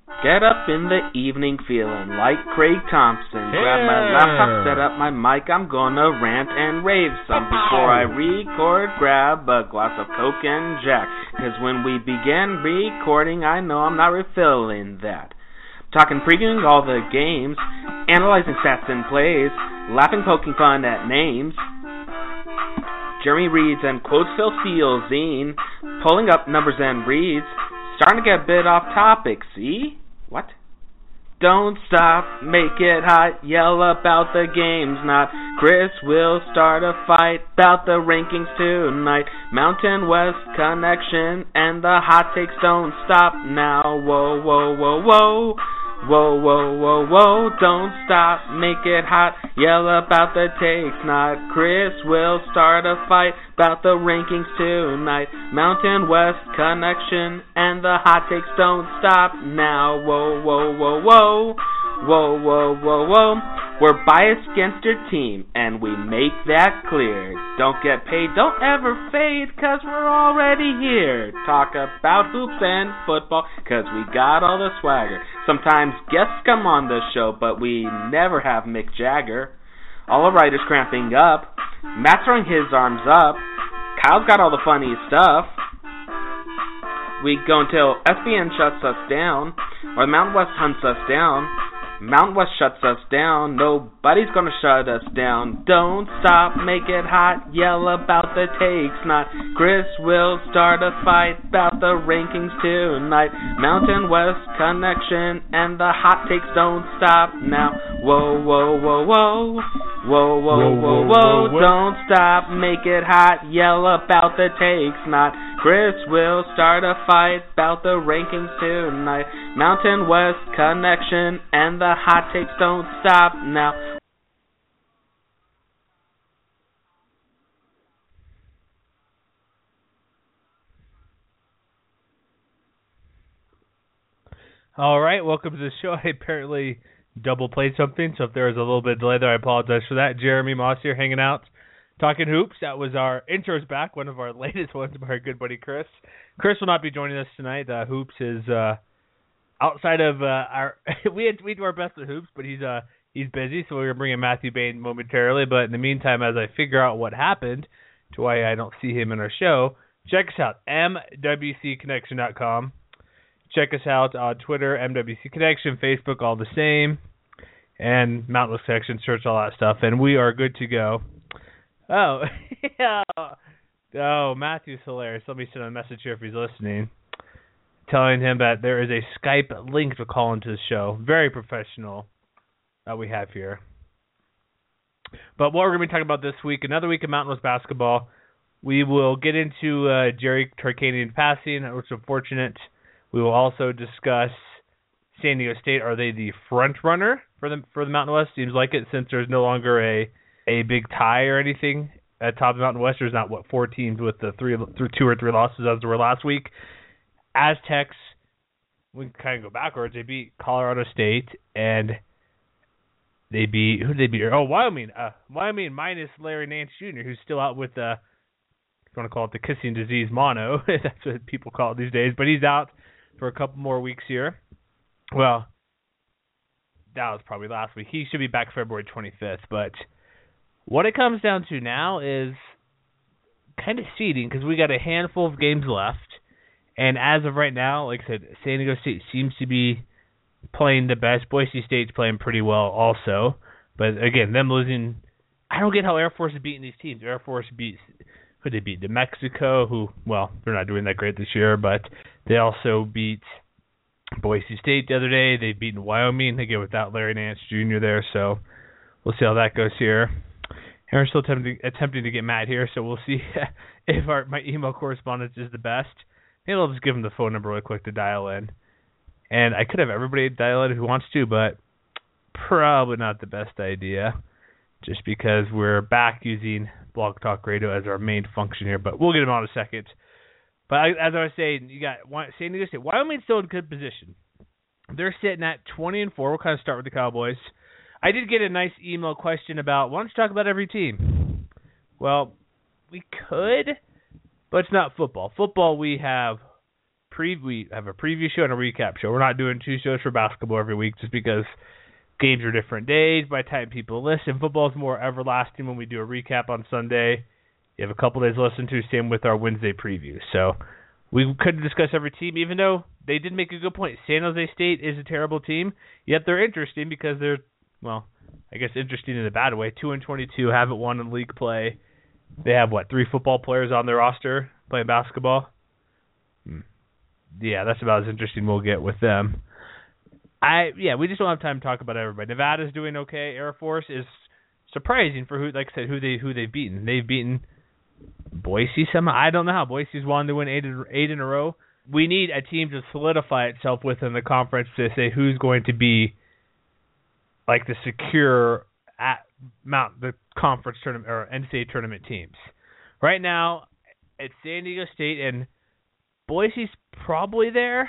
Get up in the evening feeling like Craig Thompson. Grab my laptop, set up my mic, I'm gonna rant and rave some. Before I record, grab a glass of Coke and Jack. 'Cause when we begin recording, I know I'm not refilling that. Talking, previewing all the games, analyzing stats and plays, laughing, poking fun at names. Jeremy reads and quotes Phil Steele's zine, pulling up numbers and reads. Starting to get a bit off topic, see? What? Don't stop, make it hot, yell about the games, not Chris will start a fight about the rankings tonight. Mountain West Connection and the hot takes don't stop now. Whoa, whoa, whoa, whoa. Whoa, whoa, whoa, whoa, don't stop, make it hot, yell about the takes, not Chris will start a fight about the rankings tonight. Mountain West Connection and the hot takes don't stop now. Whoa, whoa, whoa, whoa, whoa, whoa, whoa, whoa. We're biased against your team, and we make that clear. Don't get paid, don't ever fade, 'cause we're already here. Talk about hoops and football, 'cause we got all the swagger. Sometimes guests come on the show, but we never have Mick Jagger. All the writers cramping up, Matt's throwing his arms up, Kyle's got all the funny stuff. We go until SBN shuts us down, or the Mountain West hunts us down. Mountain West shuts us down, nobody's gonna shut us down. Don't stop, make it hot, yell about the takes, not Chris will start a fight about the rankings tonight. Mountain West Connection and the hot takes don't stop now. Whoa, whoa, whoa, whoa. Whoa, whoa, whoa, whoa, don't stop, make it hot, yell about the takes, not Chris will start a fight about the rankings tonight. Mountain West Connection and the hot takes don't stop now. All right, welcome to the show. I apparently double played something, so if there was a little bit of delay there, I apologize for that. Jeremy Moss here, hanging out, talking hoops. That was our intro's back, one of our latest ones by our good buddy Chris. Chris will not be joining us tonight. Hoops is outside of our. we do our best at hoops, but he's busy, so we're gonna bring in Matthew Bain momentarily. But in the meantime, as I figure out what happened to why I don't see him in our show, check us out, mwcconnection.com. Check us out on Twitter, MWC Connection, Facebook, all the same, and Mountain West Connection, search all that stuff, and we are good to go. Oh, yeah. Oh, Matthew's hilarious. Let me send a message here if he's listening, telling him that there is a Skype link to call into the show. Very professional that we have here. But what we're going to be talking about this week, another week of Mountain West basketball. We will get into Jerry Tarkanian passing, which is unfortunate. We will also discuss San Diego State. Are they the front runner for the Mountain West? Seems like it, since there's no longer a big tie or anything at top of the Mountain West. There's not 4 teams with the 2 or 3 losses as there were last week. Aztecs, we can kind of go backwards. They beat Colorado State, and they beat, who did they beat? Oh, Wyoming. Wyoming minus Larry Nance Jr., who's still out with the, if you want to call it the kissing disease, mono. That's what people call it these days. But he's out for a couple more weeks here. Well, that was probably last week. He should be back February 25th. But what it comes down to now is kind of seeding, because we got a handful of games left. And as of right now, like I said, San Diego State seems to be playing the best. Boise State's playing pretty well also. But again, them losing, I don't get how Air Force is beating these teams. Air Force beats, who they beat? New Mexico, who, well, they're not doing that great this year, but they also beat Boise State the other day. They've beaten Wyoming, again, without Larry Nance Jr. there, so we'll see how that goes here. Aaron's still attempting to get Matt here, so we'll see if my email correspondence is the best. Maybe I'll just give him the phone number really quick to dial in. And I could have everybody dial in who wants to, but probably not the best idea, just because we're back using Blog Talk Radio as our main function here. But we'll get him on in a second. But as I was saying, you got San Diego State. Wyoming's still in good position. They're sitting at 20-4. We'll kind of start with the Cowboys. I did get a nice email question about, why don't you talk about every team? Well, we could, but it's not football. Football, we have we have a preview show and a recap show. We're not doing 2 shows for basketball every week just because games are different days. By the time people listen, football is more everlasting when we do a recap on Sunday. You have a couple days to listen to, same with our Wednesday preview. So we couldn't discuss every team, even though they did make a good point. San Jose State is a terrible team, yet they're interesting because they're, well, I guess interesting in a bad way. 2-22, haven't won in league play. They have, 3 football players on their roster playing basketball? Yeah, that's about as interesting we'll get with them. We just don't have time to talk about everybody. Nevada's doing okay. Air Force is surprising for who they've beaten. They've beaten Boise somehow. I don't know how. Boise's wanted to win 8 in a row. We need a team to solidify itself within the conference to say who's going to be like the secure the conference tournament or NCAA tournament teams. Right now, it's San Diego State and Boise's probably there.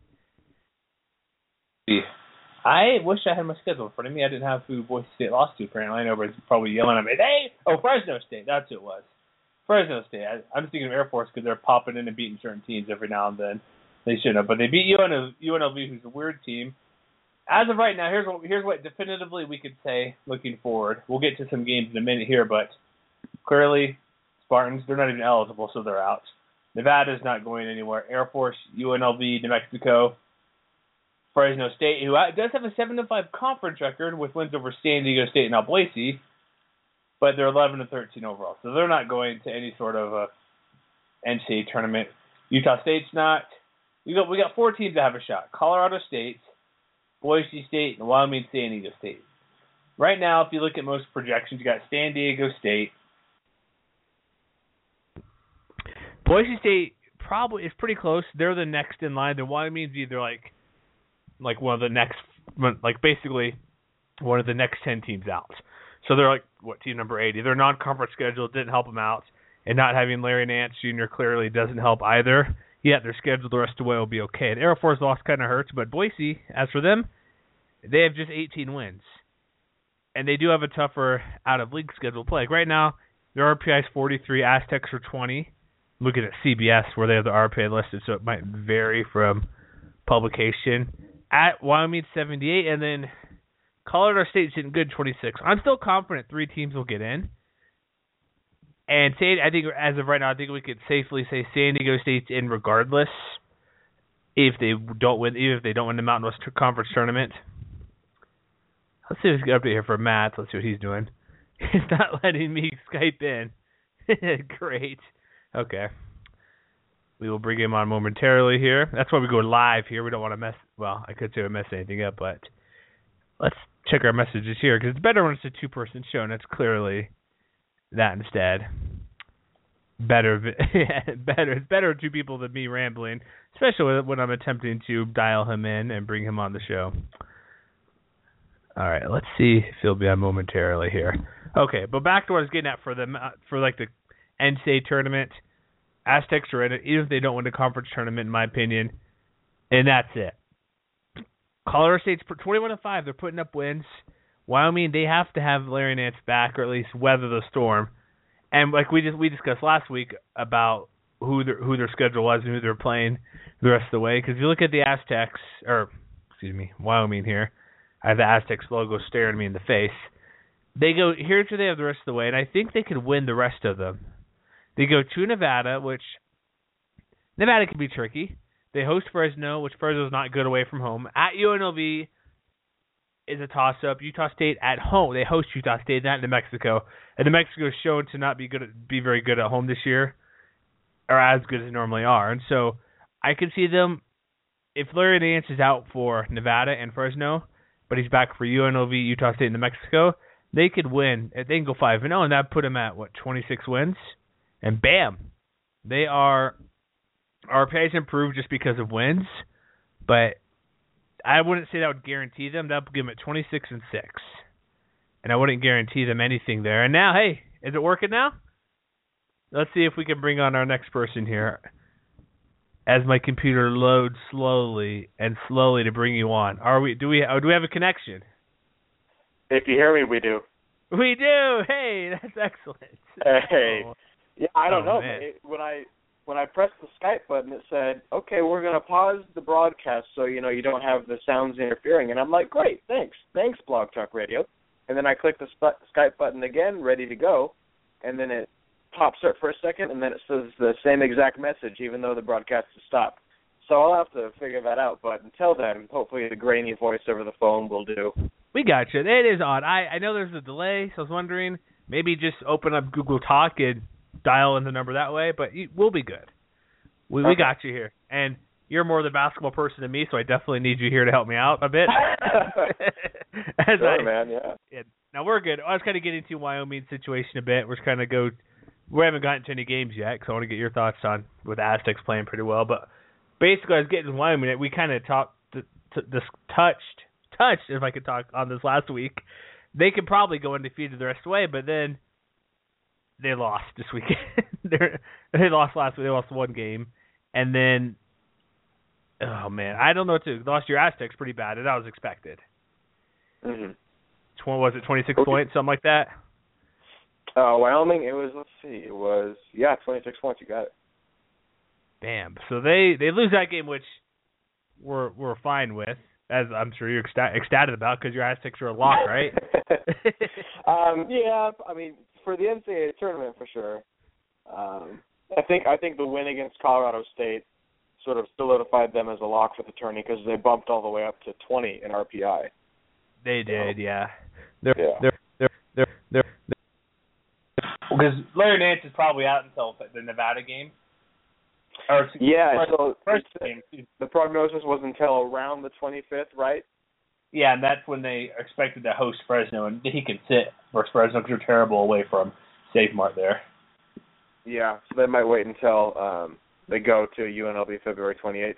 I wish I had my schedule in front of me. I didn't have who Boise State lost to, apparently. I know everybody's probably yelling at me. Hey! Oh, Fresno State. That's who it was. Fresno State. I'm thinking of Air Force because they're popping in and beating certain teams every now and then. They shouldn't have. But they beat UNLV, who's a weird team. As of right now, here's what definitively we could say looking forward. We'll get to some games in a minute here, but clearly Spartans, they're not even eligible, so they're out. Nevada's not going anywhere. Air Force, UNLV, New Mexico, Fresno State, who does have a 7-5 conference record with wins over San Diego State and Boise, but they're 11-13 overall, so they're not going to any sort of NCAA tournament. Utah State's not. We got 4 teams that have a shot: Colorado State, Boise State, and Wyoming, San Diego State. Right now, if you look at most projections, you got San Diego State. Boise State probably is pretty close. They're the next in line. Then Wyoming's either like one of the next, like basically one of the next 10 teams out. So they're like, team number 80. Their non-conference schedule didn't help them out, and not having Larry Nance Jr. clearly doesn't help either. Yet their schedule the rest of the way will be okay. And Air Force loss kind of hurts, but Boise, as for them, they have just 18 wins. And they do have a tougher out-of-league schedule play. Like right now, their RPI is 43, Aztecs are 20. Looking at CBS where they have the RPI listed, so it might vary from publication. At Wyoming, 78, and then Colorado State's in good 26. I'm still confident 3 teams will get in. And I think as of right now, I think we could safely say San Diego State's in regardless if they don't win, even if they don't win the Mountain West Conference tournament. Let's see if we can get up here for Matt. Let's see what he's doing. He's not letting me Skype in. Great. Okay. We will bring him on momentarily here. That's why we go live here. We don't want to mess. Well, I could say we mess anything up, but let's check our messages here because it's better when it's a 2-person show, and it's clearly that instead. Better. It's better 2 people than me rambling, especially when I'm attempting to dial him in and bring him on the show. All right, let's see if he'll be on momentarily here. Okay, but back to what I was getting at for the NCAA tournament. Aztecs are in it, even if they don't win the conference tournament, in my opinion, and that's it. Colorado State's 21-5. They're putting up wins. Wyoming, they have to have Larry Nance back, or at least weather the storm. And like we discussed last week about who their schedule was and who they're playing the rest of the way. Because if you look at the Aztecs, Wyoming here, I have the Aztecs logo staring me in the face. They go, here's who they have the rest of the way, and I think they could win the rest of them. They go to Nevada, which Nevada can be tricky. They host Fresno, which Fresno's not good away from home. At UNLV is a toss-up. Utah State at home. They host Utah State, not New Mexico. And New Mexico is shown to not be very good at home this year, or as good as they normally are. And so I can see them, if Larry Nance is out for Nevada and Fresno, but he's back for UNLV, Utah State, and New Mexico, they could win. They can go 5-0, and that put them at, 26 wins? And bam, they are. RPI's improved just because of wins, but I wouldn't say that would guarantee them. That would give them at 26-6, and I wouldn't guarantee them anything there. And now, hey, is it working now? Let's see if we can bring on our next person here. As my computer loads slowly to bring you on, do we have a connection? If you hear me, we do. We do. Hey, that's excellent. Hey. Oh. Yeah, I don't know. Man. When I when I pressed the Skype button, it said, "Okay, we're going to pause the broadcast so you don't have the sounds interfering." And I'm like, "Great, thanks, Blog Talk Radio." And then I click the Skype button again, ready to go, and then it pops up for a second, and then it says the same exact message, even though the broadcast has stopped. So I'll have to figure that out. But until then, hopefully the grainy voice over the phone will do. We got you. It is odd. I know there's a delay, so I was wondering maybe just open up Google Talk and dial in the number that way, but we'll be good. We got you here. And you're more the basketball person than me, so I definitely need you here to help me out a bit. Sure, man, yeah. Now, we're good. I was kind of getting into Wyoming situation a bit. We haven't gotten to any games yet, because I want to get your thoughts on with Aztecs playing pretty well. But basically, I was getting to Wyoming. We kind of touched, if I could talk on this last week. They could probably go undefeated the rest of the way, but then they lost this weekend. They lost last week. They lost one game. And then, oh, man, I don't know what to do. Lost your Aztecs pretty bad, and that was expected. Mm-hmm. Was it 26 points, something like that? Wyoming, it was, 26 points. You got it. Damn. So they lose that game, which we're fine with, as I'm sure you're ecstatic about, because your Aztecs are a lock, right? Yeah, I mean, for the NCAA tournament, for sure. I think the win against Colorado State sort of solidified them as a lock for the tourney, because they bumped all the way up to 20 in RPI. They did, yeah. They're because Larry Nance is probably out until the Nevada game. First game. The prognosis was until around the 25th, right? Yeah, and that's when they expected to host Fresno, and he can sit versus Fresno because they're terrible away from Save Mart there. Yeah, so they might wait until they go to UNLV February 28th.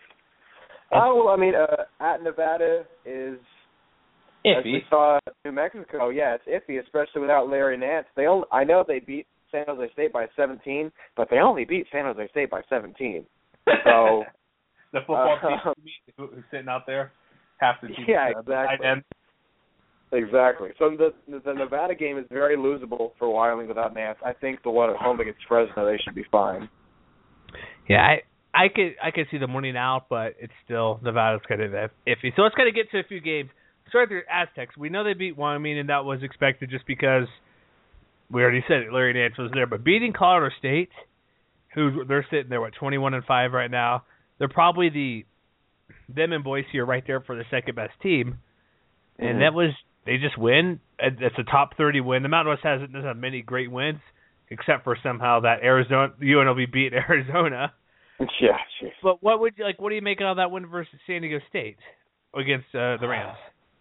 At Nevada is iffy. As we saw New Mexico, yeah, it's iffy, especially without Larry Nance. I know they beat San Jose State by 17, but they only beat San Jose State by 17. So the football team who's sitting out there, half the team. Yeah, exactly. Exactly. So the Nevada game is very losable for Wyoming without Nance. I think the one at home against Fresno, they should be fine. Yeah, I could see them winning out, but it's still Nevada's kind of iffy. So let's kind of get to a few games. Start with the Aztecs. We know they beat Wyoming, and that was expected just because we already said it. Larry Nance was there, but beating Colorado State, they're sitting there 21-5 right now. They're probably them and Boise are right there for the second best team, and they just win. It's a top 30 win. The Mountain West doesn't have many great wins, except for somehow that UNLV beat Arizona. Yeah, geez. But what do you make out of that win versus San Diego State against the Rams?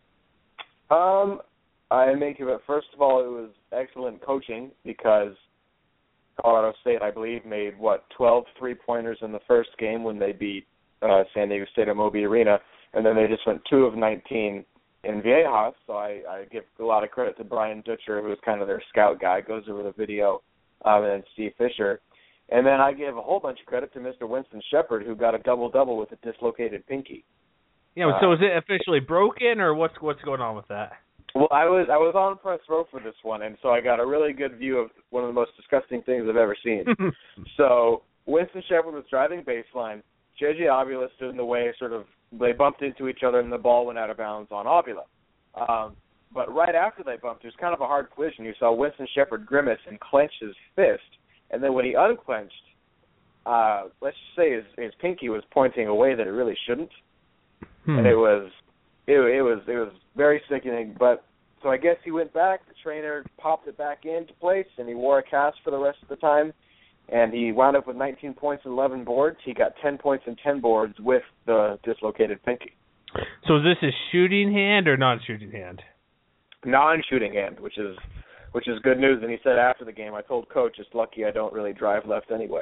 I make it, first of all, it was excellent coaching because Colorado State, I believe, made 12 3-pointers in the first game when they beat San Diego State at Moby Arena, and then they just went 2 of 19 in Viejas. So I give a lot of credit to Brian Dutcher, who was kind of their scout guy, goes over the video, and then Steve Fisher. And then I give a whole bunch of credit to Mr. Winston Shepard, who got a double-double with a dislocated pinky. Yeah, so is it officially broken, or what's going on with that? Well, I was on press row for this one, and so I got a really good view of one of the most disgusting things I've ever seen. So Winston Shepard was driving baseline. J.J. Avila stood in the way, they bumped into each other, and the ball went out of bounds on Avila. But right after they bumped, it was kind of a hard collision. You saw Winston Shepard grimace and clench his fist, and then when he unclenched, let's just say his pinky was pointing a way that it really shouldn't. And it was very sickening. But so I guess he went back. The trainer popped it back into place, and he wore a cast for the rest of the time. And he wound up with 19 points and 11 boards. He got 10 points and 10 boards with the dislocated pinky. So is this a shooting hand or non-shooting hand? Non-shooting hand, which is good news. And he said after the game, I told Coach, it's lucky I don't really drive left anyway.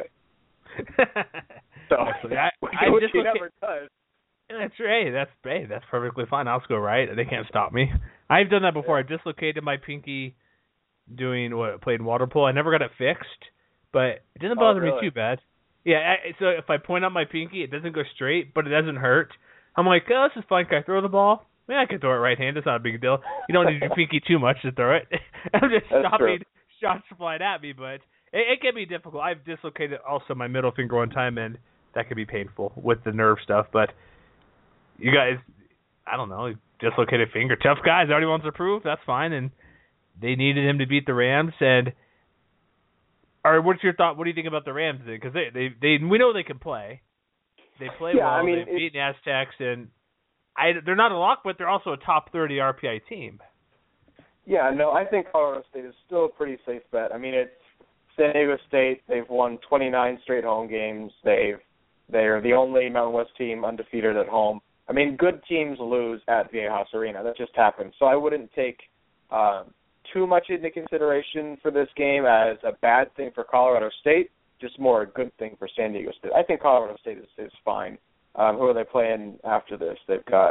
So which he never does. That's right. That's perfectly fine. I'll go right. They can't stop me. I've done that before. I dislocated my pinky playing water polo. I never got it fixed, but it doesn't bother me too bad. Yeah. So if I point out my pinky, it doesn't go straight, but it doesn't hurt. I'm like, oh, this is fine. Can I throw the ball? Yeah, I can throw it right-handed. It's not a big deal. You don't need your pinky too much to throw it. I'm just stopping shots flying at me, but It can be difficult. I've dislocated also my middle finger one time, and that can be painful with the nerve stuff. But you guys, I don't know, dislocated finger. Tough guys. Already wants to prove. That's fine. And they needed him to beat the Rams. And what's your thought? What do you think about the Rams then? Because they we know they can play. They play well. I mean, they've beaten Aztecs, and they're not a lock, but they're also a top 30 RPI team. Yeah, no, I think Colorado State is still a pretty safe bet. I mean, it's San Diego State. They've won 29 straight home games. They're the only Mountain West team undefeated at home. I mean, good teams lose at Viejas Arena. That just happens. So I wouldn't take too much into consideration for this game as a bad thing for Colorado State, just more a good thing for San Diego State. I think Colorado State is fine. Who are they playing after this? They've got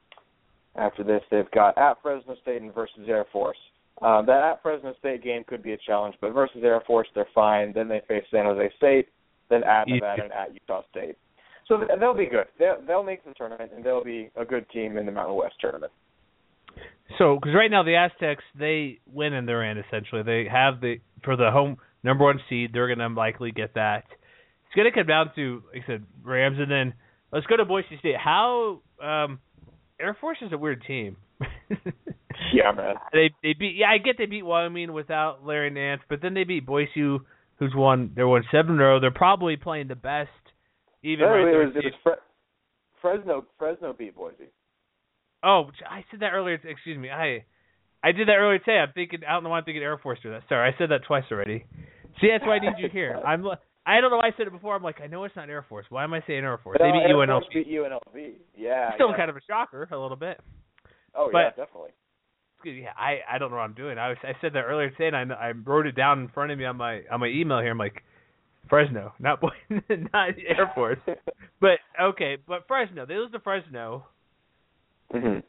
at Fresno State and versus Air Force. That at Fresno State game could be a challenge, but versus Air Force, they're fine. Then they face San Jose State, then at Nevada and at Utah State. So they'll be good. They'll make the tournament, and they'll be a good team in the Mountain West tournament. So, because right now the Aztecs, they win in their end, essentially. They have for the home number 1 seed, they're going to likely get that. It's going to come down to, like I said, Rams, and then let's go to Boise State. How Air Force is a weird team. Yeah, man. They beat. Yeah, I get they beat Wyoming without Larry Nance, but then they beat Boise, who's won 7 in a row. They're probably playing the best. Even it was Fresno beat Boise. Oh, I said that earlier. Excuse me. I did that earlier today. I don't know why I'm thinking Air Force did that. Sorry, I said that twice already. See, that's why I need you here. I don't know why I said it before. I'm like, I know it's not Air Force. Why am I saying Air Force? They beat UNLV. Force beat UNLV. Yeah. Still kind of a shocker, a little bit. Oh, yeah, definitely. Yeah, I don't know what I'm doing. I said that earlier today, and I wrote it down in front of me on my email here. I'm like, Fresno, not Air Force. But okay, but Fresno, they lose to Fresno. Mm-hmm.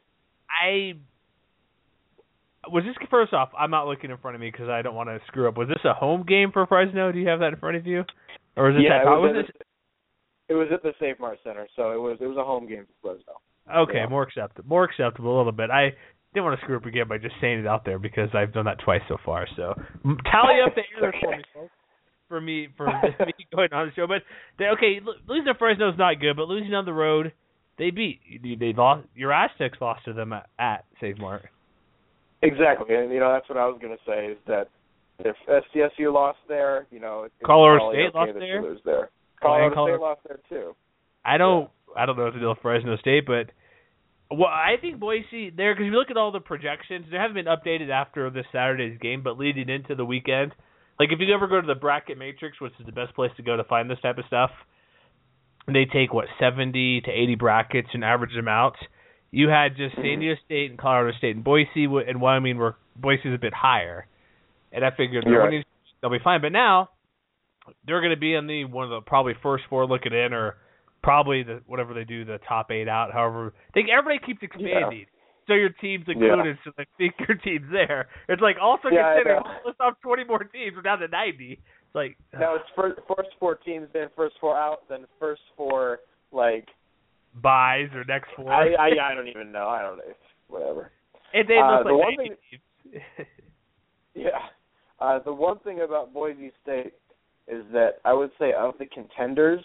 First off, I'm not looking in front of me because I don't want to screw up. Was this a home game for Fresno? Do you have that in front of you? Or is it it was at the Save Mart Center, so it was a home game for Fresno. Okay, yeah. More acceptable a little bit. I didn't want to screw up again by just saying it out there because I've done that twice so far. So tally up the errors for me, folks. For me going on the show. But losing to Fresno is not good, but losing on the road, they lost. Your Aztecs lost to them at Save Mart. Exactly, and that's what I was going to say is that if SDSU lost there, Colorado State lost there. Lose there. Colorado State lost there too. I don't know what to do with Fresno State, but I think Boise there, because if you look at all the projections, they haven't been updated after this Saturday's game, but leading into the weekend, like if you ever go to the bracket matrix, which is the best place to go to find this type of stuff, they take 70 to 80 brackets and average them out. You had just San Diego State and Colorado State and Boise and Wyoming, where Boise's a bit higher, and I figured they'll be fine. But now they're going to be in one of the probably first 4 looking in, or probably whatever they do, the top 8 out. However, I think everybody keeps expanding. Yeah. So your team's included, so I think your team's there. It's like also consider let's have 20 more teams. We're down to 90. It's like no, it's first 4 teams, then first 4 out, then first 4 buys or next 4. I don't even know. I don't know. Whatever. It looks like 90 teams. Yeah. The one thing about Boise State is that I would say of the contenders,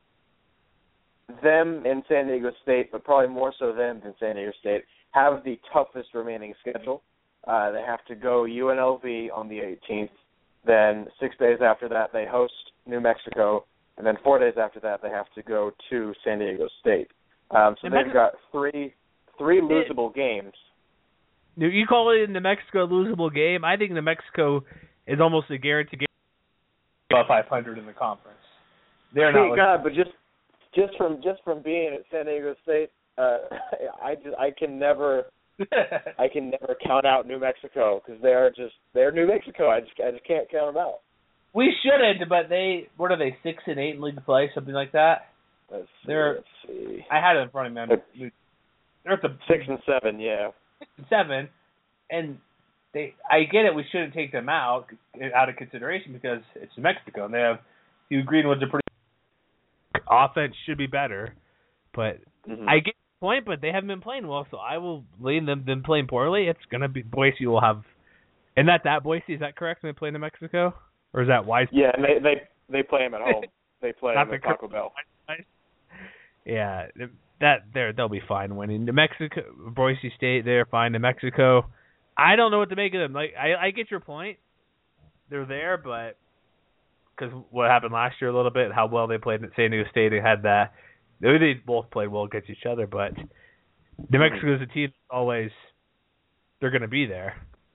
them and San Diego State, but probably more so them than San Diego State, have the toughest remaining schedule. They have to go UNLV on the 18th. Then 6 days after that, they host New Mexico. And then 4 days after that, they have to go to San Diego State. So they've got three losable games. You call it a New Mexico losable game? I think New Mexico is almost a guarantee game. About 500 in the conference. They're not. God, but just from being at San Diego State, I can never count out New Mexico because they're New Mexico. I just can't count them out. We shouldn't, but what are they, 6 and 8 in league play, something like that? Let's see. I had it in front of me. They're at the 6 and 7, yeah. 6 and 7, and I get it. We shouldn't take them out of consideration because it's New Mexico, and they have Hugh Greenwood's a pretty offense should be better, but I get the point. But they haven't been playing well, so I will lean them playing poorly. It's gonna be Boise will have, and that Boise, is that correct? When they play New Mexico. Or is that Wise? Yeah, and they play them at home. They play them at Taco Bell. Yeah, they'll be fine winning. New Mexico, Boise State, they're fine. New Mexico, I don't know what to make of them. Like, I get your point. They're there, but because what happened last year a little bit, how well they played at San Diego State, they had that. They both played well against each other, but New Mexico is a team always they're going to be there.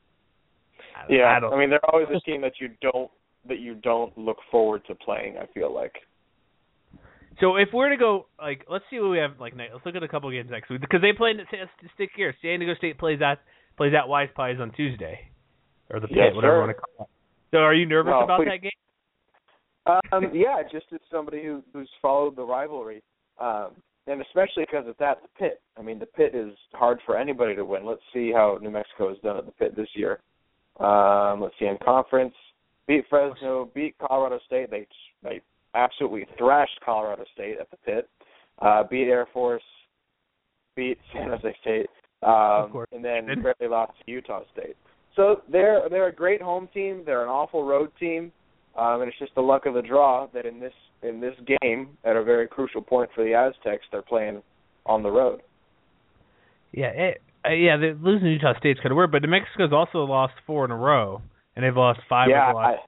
I mean, they're always a team that you don't look forward to playing, I feel like. So if we're to go, like, let's see what we have. Like, let's look at a couple games next week because they play in stick here. San Diego State plays at Wise Pies on Tuesday, or the Pit, whatever you want to call it. So are you nervous about that game? Yeah, just as somebody who's followed the rivalry, and especially because it's at the Pit. I mean, the Pit is hard for anybody to win. Let's see how New Mexico has done at the Pit this year. Let's see, in conference, beat Fresno, beat Colorado State. They absolutely thrashed Colorado State at the Pit. Beat Air Force, beat San Jose State, and then barely lost to Utah State. So they're a great home team. They're an awful road team, and it's just the luck of the draw that in this game, at a very crucial point for the Aztecs, they're playing on the road. Yeah, they're losing to Utah State's kind of weird, but New Mexico's also lost 4 in a row, and they've lost 5 of the last.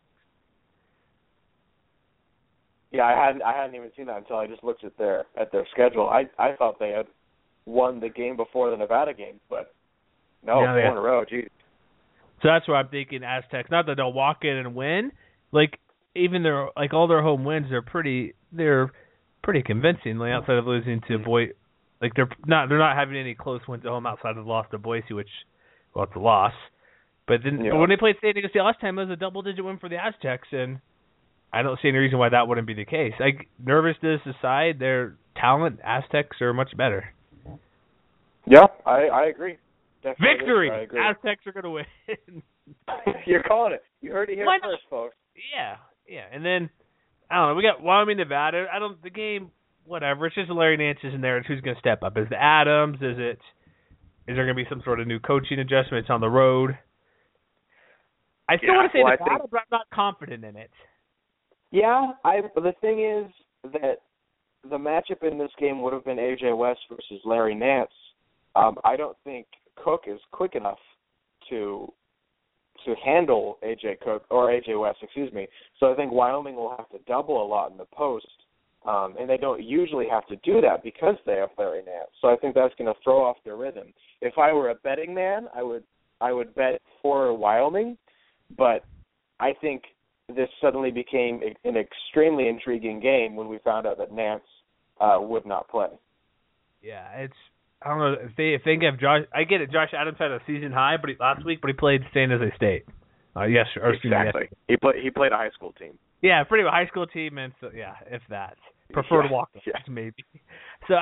I hadn't even seen that until I just looked at their schedule. I thought they had won the game before the Nevada game, but no, 4 in a row. Geez. So that's why I'm thinking Aztecs. Not that they'll walk in and win. Like even all their home wins, they're pretty convincing. Like outside of losing to Boise, like they're not having any close wins at home outside of the loss to Boise, which it's a loss. But then but when they played San Diego State last time, it was a double-digit win for the Aztecs, and I don't see any reason why that wouldn't be the case. Like nervousness aside, their talent, Aztecs are much better. Yeah, I agree. Definitely Victory! I agree. Aztecs are going to win. You're calling it. You heard it here first, folks. Yeah. And then, I don't know, we got Wyoming, Nevada. The game, whatever. It's just Larry Nance is in there, and who's going to step up? Is it Adams? Is there going to be some sort of new coaching adjustments on the road? I still want to say Nevada, but I'm not confident in it. Yeah, the thing is that the matchup in this game would have been A.J. West versus Larry Nance. I don't think Cook is quick enough to handle A.J. West, excuse me. So I think Wyoming will have to double a lot in the post, and they don't usually have to do that because they have Larry Nance. So I think that's going to throw off their rhythm. If I were a betting man, I would bet for Wyoming, but I think this suddenly became an extremely intriguing game when we found out that Nance would not play. Yeah, I don't know if they have Josh. I get it. Josh Adams had a season high, last week, but he played San Jose State. Exactly. He played a high school team. Yeah, pretty much high school team, and so if that preferred walk-ons maybe. So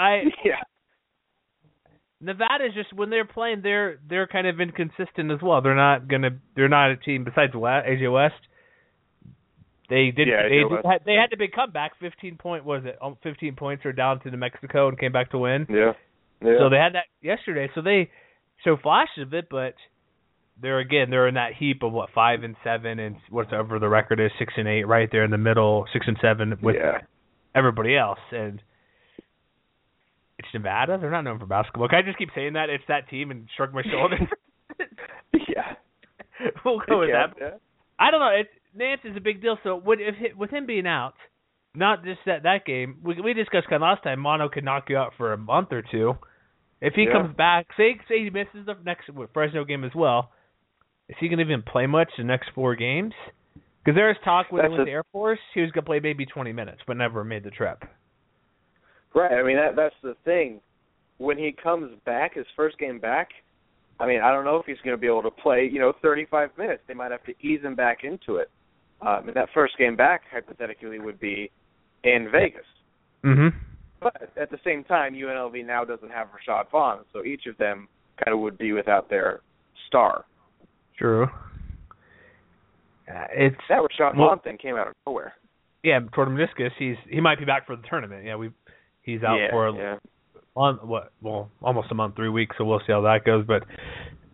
Nevada's just when they're playing, they're kind of inconsistent as well. They're not a team besides AJ West. They had the big comeback. 15 points are down to New Mexico and came back to win. Yeah. So they had that yesterday. So they show flashes of it, but they're in that heap of 5-7 and whatever the record is 6-8, right there in the middle, 6-7 with everybody else. And it's Nevada. They're not known for basketball. Can I just keep saying that it's that team and shrug my shoulders? Yeah, we'll go with that. Yeah. I don't know. Nance is a big deal. So with him being out, not just that game, we discussed kind of last time. Mono could knock you out for a month or two. If he comes back, say he misses the next Fresno game as well, is he going to even play much the next 4 games? Because there was talk when he went to Air Force, he was going to play maybe 20 minutes, but never made the trip. Right. I mean, that's the thing. When he comes back, his first game back, I mean, I don't know if he's going to be able to play, 35 minutes. They might have to ease him back into it. And that first game back, hypothetically, would be in Vegas. Mm-hmm. But at the same time, UNLV now doesn't have Rashad Vaughn, so each of them kind of would be without their star. True. That Rashad Vaughn thing came out of nowhere. Yeah, toward meniscus, he might be back for the tournament. Yeah, he's out for almost a month, 3 weeks, so we'll see how that goes. But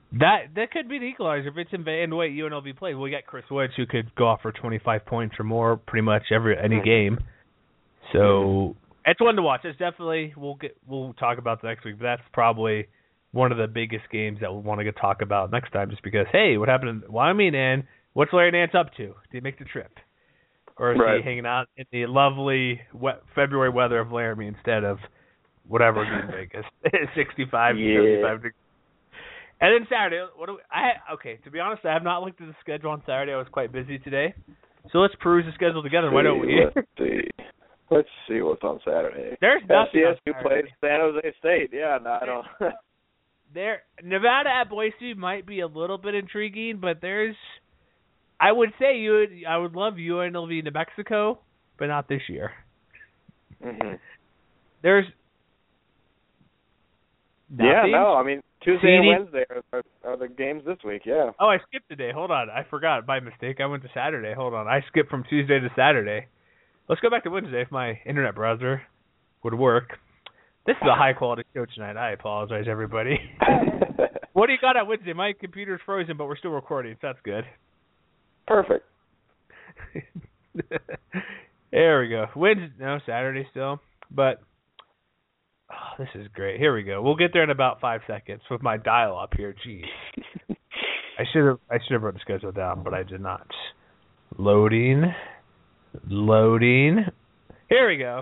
That could be the equalizer if it's in the way UNLV plays. We got Chris Woods who could go off for 25 points or more pretty much any game. So it's one to watch. It's definitely we'll talk about the next week, but that's probably one of the biggest games that we'll want to talk about next time, just because what happened in Wyoming and what's Larry Nance up to? Did he make the trip, or is he hanging out in the lovely February weather of Laramie instead of whatever in Vegas, 65, 75 degrees? And then Saturday, to be honest, I have not looked at the schedule on Saturday. I was quite busy today. So let's peruse the schedule together. Why don't we? Let's see what's on Saturday. There's nothing on SDSU plays San Jose State. Yeah, no, I don't. Nevada at Boise might be a little bit intriguing, but I would say I would love UNLV New Mexico, but not this year. Mm-hmm. There's nothing. I mean, Tuesday and Wednesday are the games this week, yeah. Oh, I skipped a day. Hold on. I forgot by mistake. I went to Saturday. Hold on. I skipped from Tuesday to Saturday. Let's go back to Wednesday if my internet browser would work. This is a high-quality show tonight. I apologize, everybody. What do you got at Wednesday? My computer's frozen, but we're still recording, so that's good. Perfect. There we go. Saturday still. But this is great. Here we go. We'll get there in about 5 seconds with my dial-up here. Jeez. I should have wrote the schedule down, but I did not. Loading. Here we go.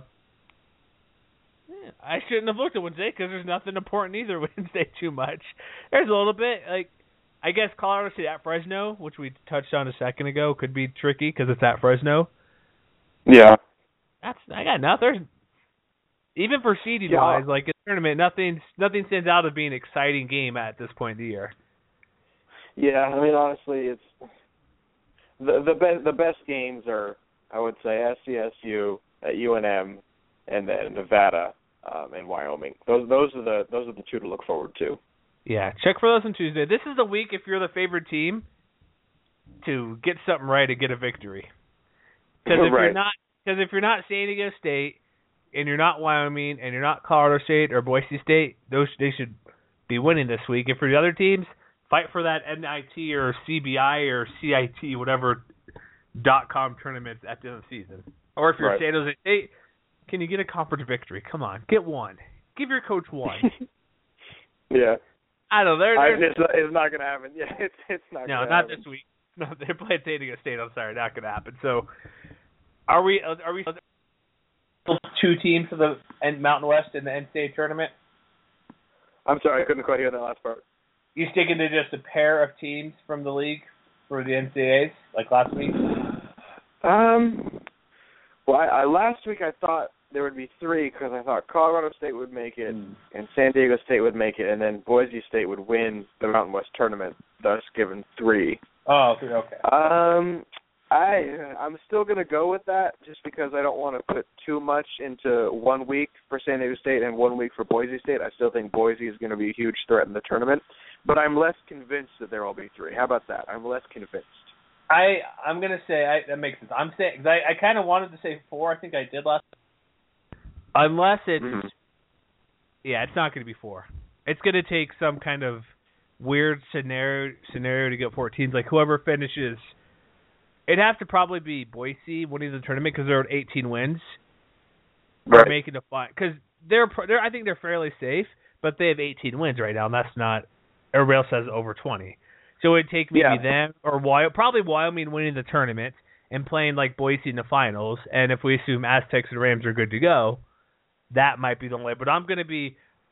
I shouldn't have looked at Wednesday because there's nothing important either Wednesday too much. There's a little bit, I guess Colorado State at Fresno, which we touched on a second ago, could be tricky because it's at Fresno. Yeah. I got nothing. Even for seeding wise, in the tournament, nothing stands out as being an exciting game at this point in the year. Yeah, I mean honestly, it's the best games are, I would say, SCSU at UNM, and then Nevada and Wyoming. Those are the two to look forward to. Yeah, check for those on Tuesday. This is the week if you're the favorite team to get something right and get a victory. Because if you're not San Diego State and you're not Wyoming and you're not Colorado State or Boise State, they should be winning this week. And for the other teams, fight for that NIT or CBI or CIT, whatever .com tournament at the end of the season. Or if you're San Jose State, can you get a conference victory? Come on, get one. Give your coach one. Yeah. I don't know. It's not going to happen. Yeah, it's not. No, not this week. No, they're playing San Diego State. I'm sorry, not going to happen. So, are we two teams for the Mountain West in the NCAA tournament? I'm sorry, I couldn't quite hear that last part. You sticking to just a pair of teams from the league for the NCAAs like last week? Well, last week I thought there would be three because I thought Colorado State would make it and San Diego State would make it, and then Boise State would win the Mountain West tournament, thus given three. Oh, okay. I'm still going to go with that just because I don't want to put too much into 1 week for San Diego State and 1 week for Boise State. I still think Boise is going to be a huge threat in the tournament, but I'm less convinced that there will be three. How about that? I'm less convinced. I'm going to say that makes sense. I'm saying I kind of wanted to say 4. I think I did last. Unless it's it's not going to be 4. It's going to take some kind of weird scenario to get 4 teams. Like whoever finishes, it'd have to probably be Boise winning the tournament because they're at 18 wins. Right. Making a fun because I think they're fairly safe, but they have 18 wins right now, and that's not. Everybody else has over 20. So it'd take maybe them or probably Wyoming winning the tournament and playing like Boise in the finals. And if we assume Aztecs and Rams are good to go, that might be the way. But I'm iffy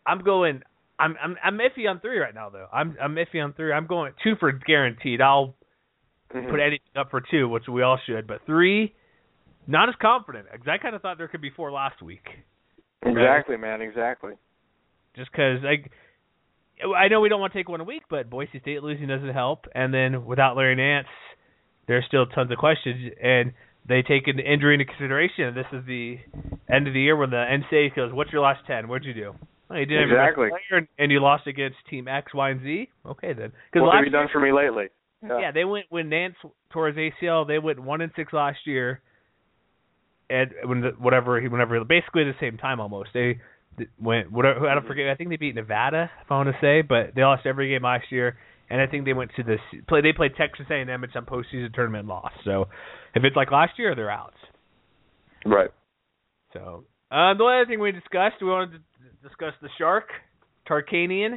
on 3 right now though. I'm iffy on 3. I'm going 2 for guaranteed. I'll put anything up for 2, which we all should. But 3, not as confident because I kind of thought there could be 4 last week. Exactly, man. Exactly. Just because I know we don't want to take 1 a week, but Boise State losing doesn't help. And then without Larry Nance, there's still tons of questions. And they take an injury into consideration. This is the end of the year when the NCAA goes, what's your last 10? What'd you do? Well, you didn't exactly. And you lost against Team X, Y, and Z? Okay, then. What have you done for me lately? Yeah, they went when Nance tore his ACL. They went 1-6 last year. And whenever basically at the same time almost. They went, I don't forget, I think they beat Nevada, if I want to say, but they lost every game last year. and I think they went to they played Texas A&M in some postseason tournament and lost. So if it's like last year, they're out. Right. So the only other thing we discussed, we wanted to discuss the Shark, Tarkanian,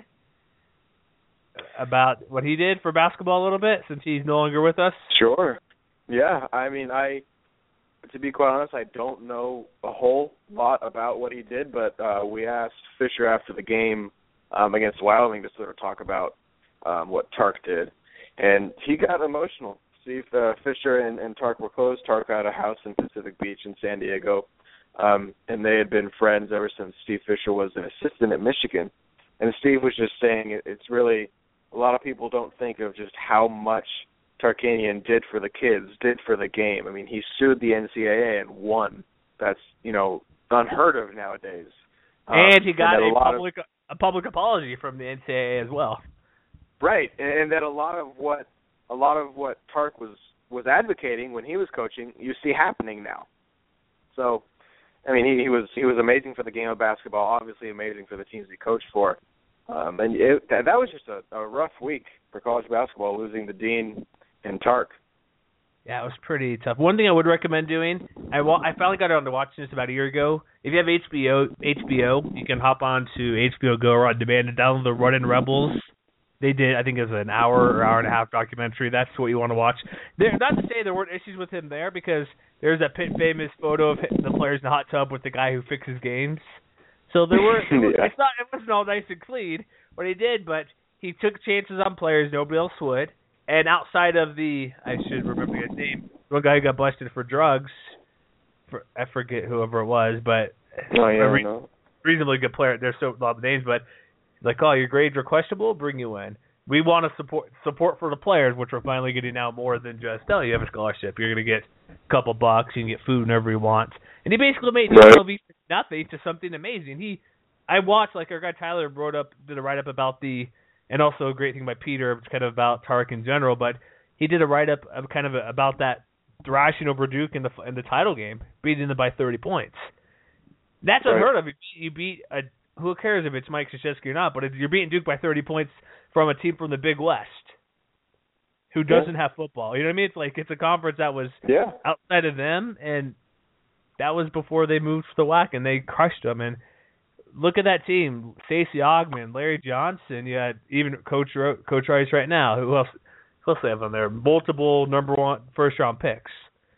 about what he did for basketball a little bit since he's no longer with us. Sure. Yeah, I mean, to be quite honest, I don't know a whole lot about what he did, but we asked Fisher after the game against Wyoming to sort of talk about what Tark did, and he got emotional. Steve Fisher and Tark were close. Tark had a house in Pacific Beach in San Diego, and they had been friends ever since Steve Fisher was an assistant at Michigan. And Steve was just saying it's really, a lot of people don't think of just how much Tarkanian did for the kids, did for the game. I mean, he sued the NCAA and won. That's, unheard of nowadays. And he got a public apology from the NCAA as well. Right, and that a lot of what Tark was advocating when he was coaching, you see happening now. So, I mean, he was amazing for the game of basketball, obviously amazing for the teams he coached for. And that was just a rough week for college basketball, losing the dean and Tark. Yeah, it was pretty tough. One thing I would recommend doing, I finally got around to watching this about a year ago. If you have HBO, you can hop on to HBO Go or on demand and download the Runnin' Rebels. They did, I think it was an hour or hour and a half documentary. That's what you want to watch. Not to say there weren't issues with him there, because there's that famous photo of the players in the hot tub with the guy who fixes games. So there were. Yeah. It wasn't all nice and clean what he did, but he took chances on players nobody else would. And outside of I should remember his name, one guy who got busted for drugs. I forget whoever it was, but reasonably good player. There's so a lot of names, but like, oh, your grades are questionable, bring you in. We want to support for the players, which we're finally getting now more than just, oh, you have a scholarship, you're going to get a couple bucks, you can get food whenever you want. And he basically made UNLV nothing to something amazing. I watched, like our guy Tyler did a write-up about and also a great thing by Peter, it's kind of about Tark in general, but he did a write-up of kind of about that thrashing over Duke in the title game, beating them by 30 points. That's unheard of. You beat who cares if it's Mike Krzyzewski or not, but if you're beating Duke by 30 points from a team from the Big West who doesn't have football. You know what I mean? It's like it's a conference that was outside of them, and that was before they moved to the WAC, and they crushed them. And look at that team. Stacey Augmon, Larry Johnson, you had even Coach Rice right now. Who else they have on there? Multiple number 1 first-round picks.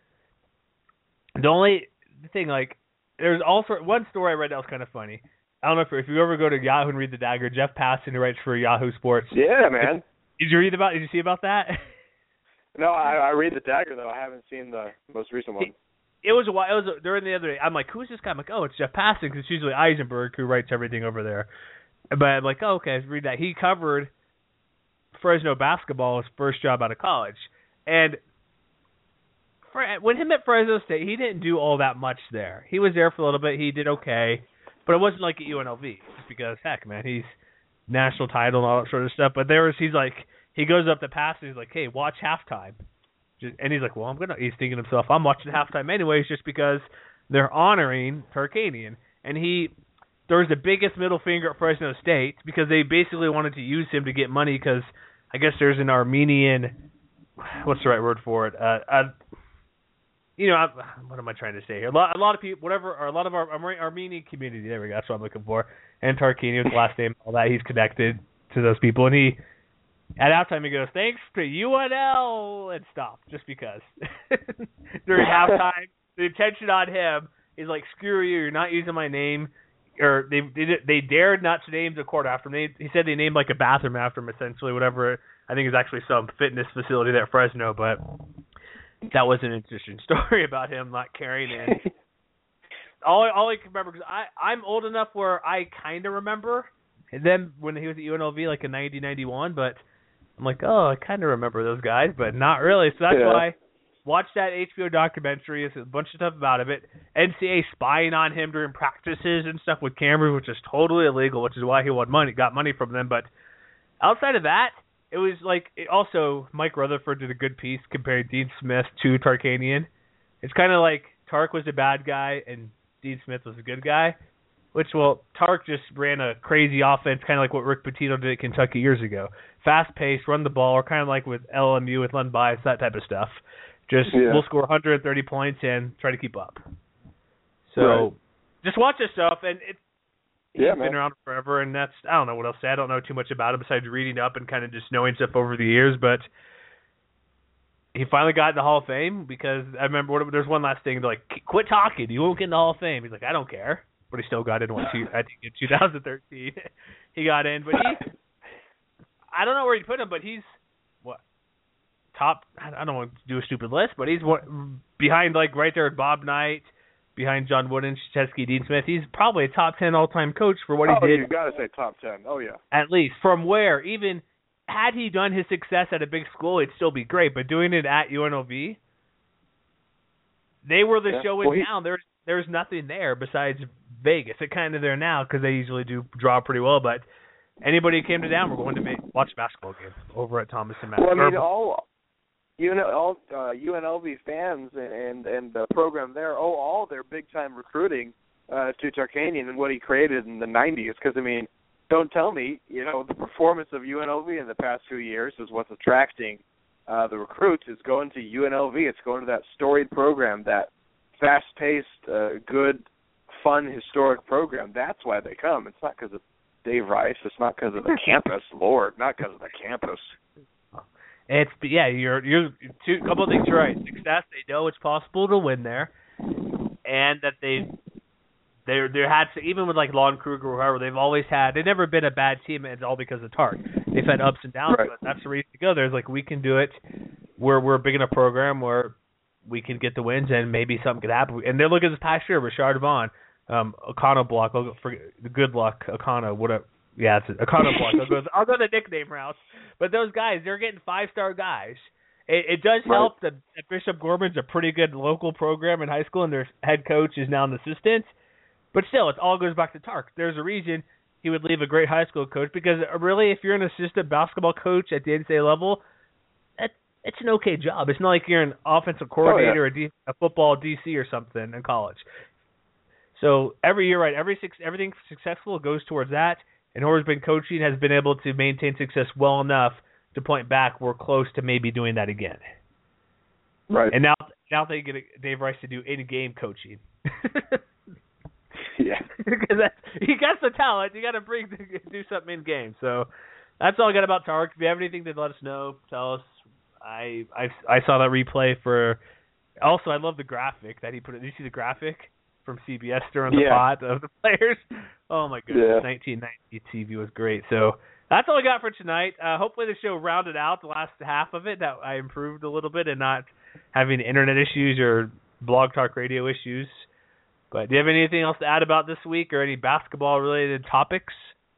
The only thing, like, there's also one story I read that was kind of funny. I don't know if you ever go to Yahoo and read the Dagger. Jeff Passan, who writes for Yahoo Sports. Yeah, man. Did you see about that? No, I read the Dagger though. I haven't seen the most recent one. It was during the other day. I'm like, who's this guy? I'm like, oh, it's Jeff Passan, because it's usually Eisenberg who writes everything over there. But I'm like, oh, okay, read that. He covered Fresno basketball, his first job out of college, and when him at Fresno State, he didn't do all that much there. He was there for a little bit. He did okay. But it wasn't like at UNLV, just because, heck, man, he's national title and all that sort of stuff. But he goes up to Pass and he's like, hey, watch halftime. And he's like, well, he's thinking to himself, I'm watching halftime anyways, just because they're honoring Tarkanian. And there was the biggest middle finger at Fresno State, because they basically wanted to use him to get money, because I guess there's an Armenian, what's the right word for it? What am I trying to say here? A lot of people, a lot of our Armenian community, there we go, that's what I'm looking for. And Tarkanian, with the last name, all that, he's connected to those people. And at halftime, he goes, thanks to UNL, and stopped, just because. During halftime, the attention on him is like, screw you, you're not using my name. Or they dared not to name the court after him. He said they named like a bathroom after him, essentially, whatever. I think it's actually some fitness facility there at Fresno, but that was an interesting story about him not carrying in. all I can remember, because I'm old enough where I kind of remember them when he was at UNLV, like in 1991, but I'm like, oh, I kind of remember those guys, but not really. So that's why watch that HBO documentary. It's a bunch of stuff about it. NCAA spying on him during practices and stuff with cameras, which is totally illegal, which is why he got money from them. But outside of that, it was like, also Mike Rutherford did a good piece comparing Dean Smith to Tarkanian. It's kind of like Tark was a bad guy and Dean Smith was a good guy. Tark just ran a crazy offense, kind of like what Rick Pitino did at Kentucky years ago. Fast-paced, run the ball, or kind of like with LMU with Len Bias, that type of stuff. We'll score 130 points and try to keep up. So just watch this stuff, and he's been around forever, and I don't know what else to say. I don't know too much about him besides reading up and kind of just knowing stuff over the years, but he finally got in the Hall of Fame because I remember there's one last thing. They're like, quit talking. You won't get in the Hall of Fame. He's like, I don't care. But he still got in, I think in 2013. He got in, but I don't know where you put him, but he's, top, I don't want to do a stupid list, but he's behind, like, right there at Bob Knight, behind John Wooden, Chesky, Dean Smith. He's probably a top 10 all-time coach for what he did. You got to say top 10. Oh, yeah. At least. From where, even had he done his success at a big school, it'd still be great, but doing it at UNLV, they were the show in town. There's nothing there besides Vegas. It's kind of there now because they usually do draw pretty well, but anybody who came to town, we're going to watch a basketball game over at Thomas and Mack. Well, I mean, all UNLV fans and the program there owe all their big-time recruiting to Tarkanian and what he created in the 90s because, I mean, don't tell me, the performance of UNLV in the past few years is what's attracting the recruits. It's going to UNLV. It's going to that storied program, that fast-paced, good, fun, historic program. That's why they come. It's not because of Dave Rice. It's not because of the campus. Lord, not because of the campus. You're a couple of things you're right. Success, they know it's possible to win there, and that they had to, even with like Lon Kruger or whoever, they've never been a bad team, and it's all because of Tark. They've had ups and downs, but that's the reason to go there. It's like we can do it. We're a big enough program where we can get the wins, and maybe something could happen. And they're looking at this past year, Rashard Vaughn, O'Connell Block, good luck, O'Connell, whatever. Yeah, it's O'Connell Block. I'll go the nickname route. But those guys, they're getting 5-star guys. It does help that Bishop Gorman's a pretty good local program in high school, and their head coach is now an assistant. But still, it all goes back to Tark. There's a reason he would leave a great high school coach, because really, if you're an assistant basketball coach at the NCAA level, it's an okay job. It's not like you're an offensive coordinator or a football DC or something in college. So every year, everything successful goes towards that. And whoever's been coaching has been able to maintain success well enough to point back we're close to maybe doing that again. Right. And now they get Dave Rice to do in-game coaching. Yeah. Because he got the talent. You got to do something in-game. So that's all I got about Tark. If you have anything to let us know, tell us. I saw that replay for. Also, I love the graphic that he put. Did you see the graphic from CBS during the pot of the players? Oh my goodness, 1990 TV was great. So that's all I got for tonight. Hopefully the show rounded out the last half of it, that I improved a little bit and not having internet issues or Blog Talk Radio issues. But do you have anything else to add about this week or any basketball related topics?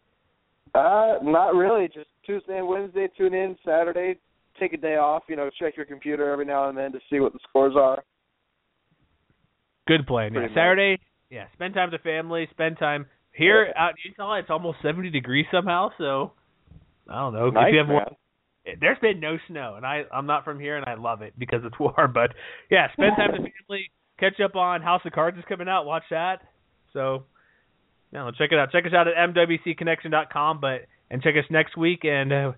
Not really. Just Tuesday and Wednesday, tune in. Saturday, take a day off. Check your computer every now and then to see what the scores are. Good plan. Yeah. Saturday, spend time with the family. Spend time here out in Utah. It's almost 70 degrees somehow. So I don't know. Nice, if you have man. There's been no snow, and I'm not from here, and I love it because it's warm. But spend time with the family. Catch up on House of Cards is coming out. Watch that. So check it out. Check us out at mwcconnection.com. And check us next week, and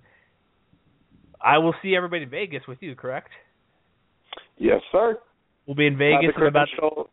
I will see everybody in Vegas with you. Correct? Yes, sir. We'll be in Vegas in about.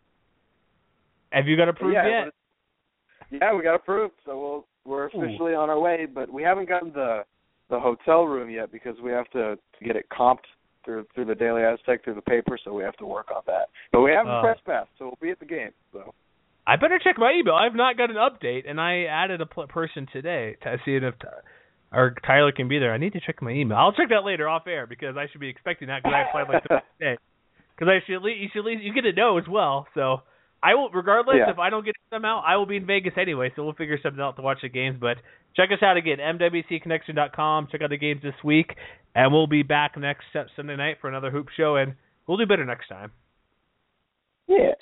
Have you got approved yet? Yeah, we got approved, so we're officially on our way. But we haven't gotten the hotel room yet because we have to get it comped through the Daily Aztec, through the paper, so we have to work on that. But we have the press pass, so we'll be at the game. So I better check my email. I've not got an update, and I added a person today to see if Tyler can be there. I need to check my email. I'll check that later off air because I should be expecting that because I applied like the next day. Because you get to know as well. So I will, regardless if I don't get it somehow, I will be in Vegas anyway. So we'll figure something out to watch the games. But check us out again, mwcconnection.com. Check out the games this week, and we'll be back next Sunday night for another hoop show, and we'll do better next time. Yeah.